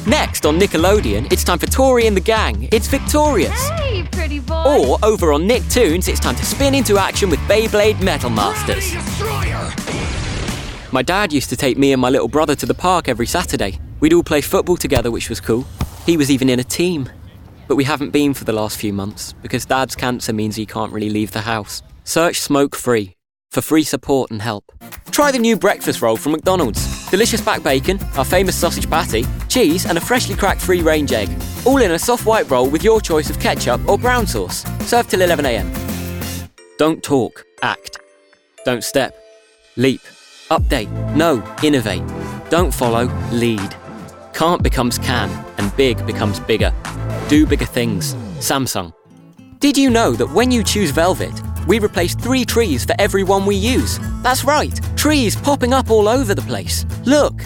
Next on Nickelodeon, it's time for Tori and the gang. It's Victorious. Hey, pretty boy. Or over on Nicktoons, it's time to spin into action with Beyblade Metal Masters. My dad used to take me and my little brother to the park every Saturday. We'd all play football together, which was cool. He was even in a team. But we haven't been for the last few months because Dad's cancer means he can't really leave the house. Search Smoke Free for free support and help. Try the new breakfast roll from McDonald's. Delicious back bacon, our famous sausage patty, cheese and a freshly cracked free-range egg. All in a soft white roll with your choice of ketchup or brown sauce. Served till 11 a.m. Don't talk, act. Don't step, leap. Update, no, innovate. Don't follow, lead. Can't becomes can, and big becomes bigger. Do bigger things. Samsung. Did you know that when you choose Velvet, we replace 3 trees for every one we use? That's right, trees popping up all over the place. Look.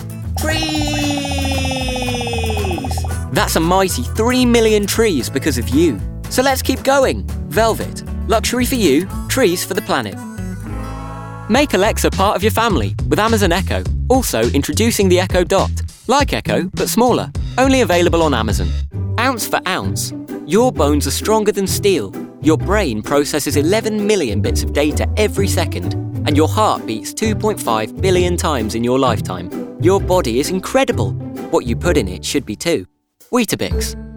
Trees! That's a mighty 3 million trees because of you. So let's keep going. Velvet. Luxury for you, trees for the planet. Make Alexa part of your family with Amazon Echo. Also introducing the Echo Dot. Like Echo, but smaller. Only available on Amazon. Ounce for ounce. Your bones are stronger than steel. Your brain processes 11 million bits of data every second. And your heart beats 2.5 billion times in your lifetime. Your body is incredible. What you put in it should be too. Weetabix.